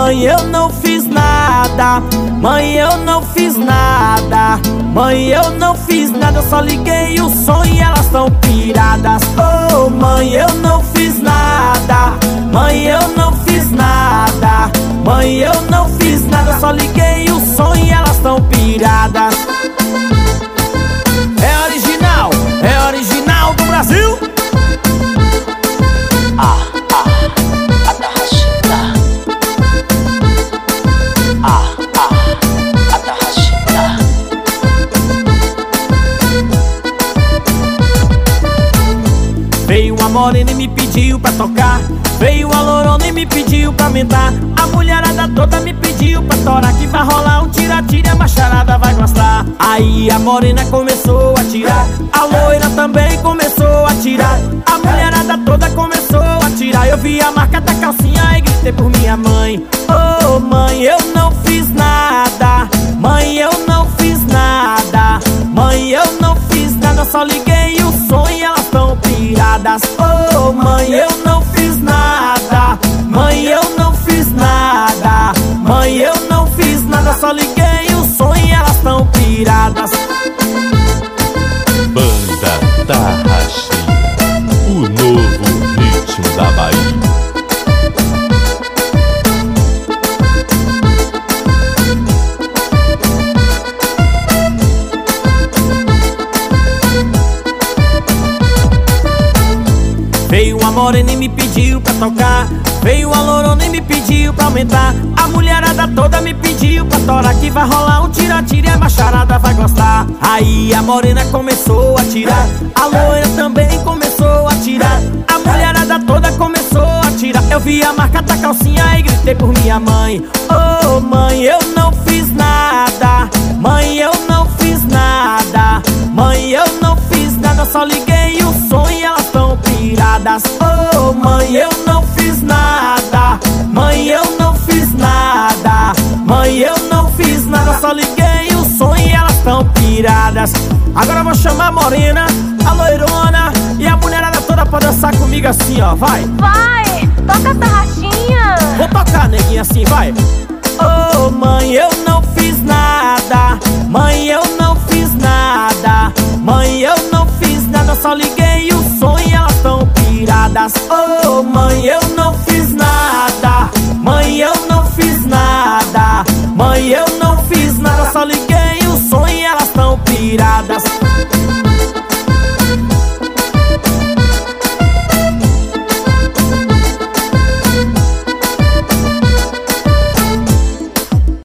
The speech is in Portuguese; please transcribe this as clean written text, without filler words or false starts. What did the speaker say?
mãe, eu não fiz nada. Mãe, eu não fiz nada. Mãe, eu não fiz nada. Eu só liguei o som e elas tão piradas. Oh, mãe, eu não fiz nada. Mãe, eu não fiz nada. Mãe, eu não fiz nada. Eu só liguei o som e elas tão piradas. É original do Brasil. Veio a morena e me pediu pra tocar. Veio a lorona e me pediu pra aumentar. A mulherada toda me pediu pra torar. Que vai rolar um tira-tira, a macharada vai gostar. Aí a morena começou a tirar, a loira também começou a tirar. A mulherada toda começou a tirar. Eu vi a marca da calcinha e gritei por minha mãe. Oh, mãe, eu não fiz nada. Mãe, eu não fiz nada. Mãe, eu não fiz nada. Eu só liguei o som e elas tão piradas. Oh, mãe, eu não fiz nada. Mãe, eu não fiz nada. Mãe, eu não fiz nada. Eu só liguei o som e elas tão piradas. Banda Tarraxinha, o novo ritmo da Bahia. Veio a morena e me pediu pra tocar. Veio a lorona e me pediu pra aumentar. A mulherada toda me pediu pra torar. Que vai rolar um tira-tira e a macharada vai gostar. Aí a morena começou a tirar, a loira também começou a tirar. A mulherada toda começou a tirar. Eu vi a marca da calcinha e gritei por minha mãe. Oh, mãe, eu não fiz nada. Mãe, eu não fiz nada. Mãe, eu não fiz nada. Eu só liguei o som e elas tão piradas. Oh, mãe, eu não fiz nada. Mãe, eu não fiz nada. Mãe, eu não fiz nada. Eu só liguei o som e elas tão piradas. Agora eu vou chamar a morena, a loirona e a mulherada toda pra dançar comigo assim, ó, vai. Vai, toca a tarraxinha. Vou tocar, neguinha, assim, vai. Oh, mãe, eu não fiz nada. Mãe, eu não fiz nada. Mãe, eu não fiz nada. Eu só liguei o som e elas tão piradas. Oh, mãe, eu não fiz nada. Mãe, eu não fiz nada. Mãe, eu não fiz nada. Eu só liguei o som e elas tão piradas.